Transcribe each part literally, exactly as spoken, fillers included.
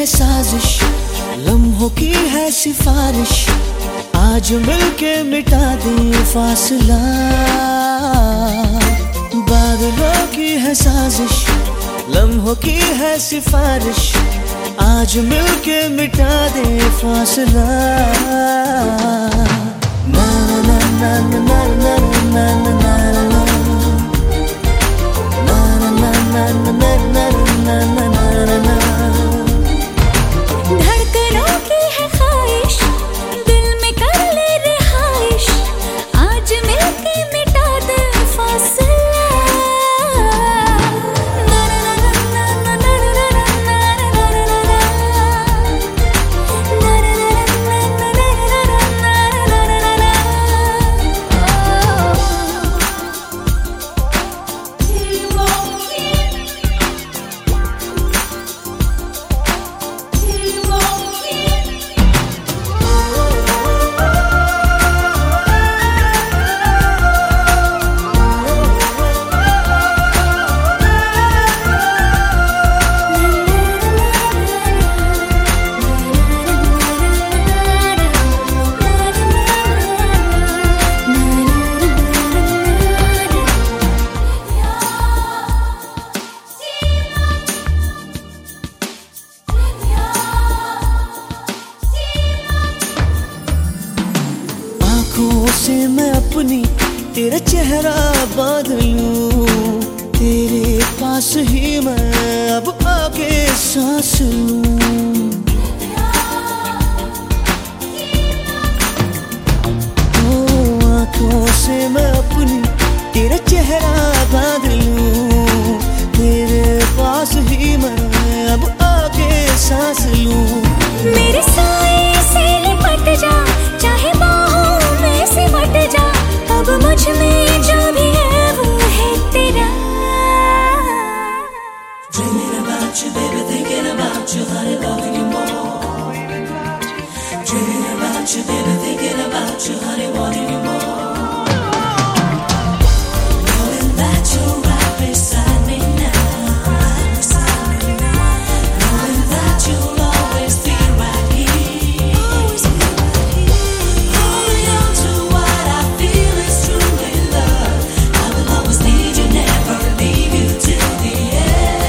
साजिश, लम्हों की है सिफारिश, आज मिलके मिटा दे फासला। बादलों की है साजिश, लम्हों की है सिफारिश, आज मिलके मिटा दे फासला। ना ना ना ना ना ना ना ना ना ना धड़कनों की है ख्वाहिश, दिल में कर ले रिहाइश, आज मिलके मिटा दे फासला। आँखों से मैं अपनी तेरा चेहरा बांध लूं, तेरे पास ही मैं अब आके सांस लूं। ओ आँखों से मैं अपनी तेरा चेहरा बांध लूं, तेरे पास ही मैं अब आके सांस लूं। मेरे साए से लिपट जा, चाहे बाहों में सिमट जा, अब मुझ में जो भी है वो है तेरा। Dreaming about you, baby, thinking about you, honey, loving you more. Dreaming about you, baby, thinking about you, honey, wanting you more. Knowing that you're right beside me now, right beside me now. Knowing that you'll always be right here, always be right here. Holding on to what I feel is truly love. I will always need you, never leave you till the end.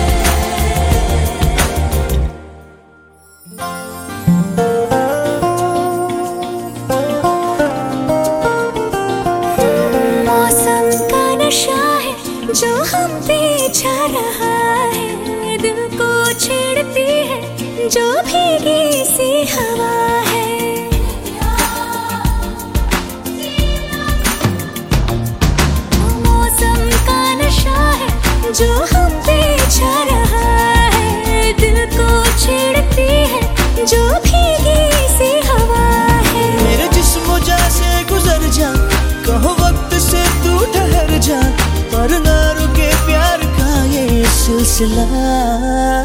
मौसम का नशा है जो हम पे छा रहा है, दिल को छेड़ती है जो भीगी सी हवा है। मौसम का नशा है जो हम पे छा रहा है, दिल को छेड़ती है जो भीगी सी हवा है। मेरे जिस्म जैसे गुजर जा, कहो वक्त से तू ठहर जा, पर ना रुके प्यार का ये सिलसिला।